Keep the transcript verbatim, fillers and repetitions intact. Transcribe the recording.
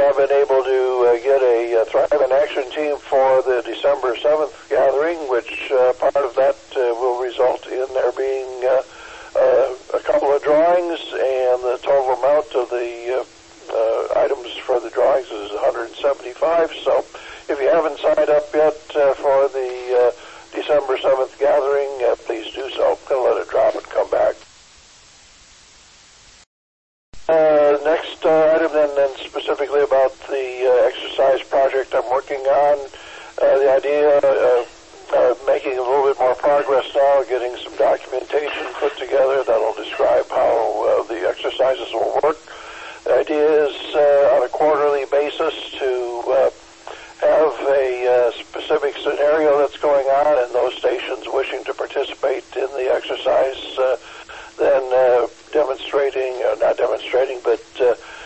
have been able to uh, get a uh, Thrive in Action team for the December seventh gathering, which uh, part of that uh, will result in there being uh, uh, a couple of drawings, and the total amount of the uh, uh, items for the drawings is one hundred seventy-five. So if you haven't signed up yet uh, for the uh, December seventh gathering, uh, please do so. I'm going to let it drop and come back. Uh, next uh, item then, then specifically about the uh, exercise project I'm working on. Uh, the idea of uh, making a little bit more progress now, getting some documentation put together that'll describe how uh, the exercises will work. The idea is uh, on a quarterly basis to uh, have a uh, specific scenario that's going on, and those stations wishing to participate in the exercise uh, then uh, demonstrating, uh, not demonstrating, but uh,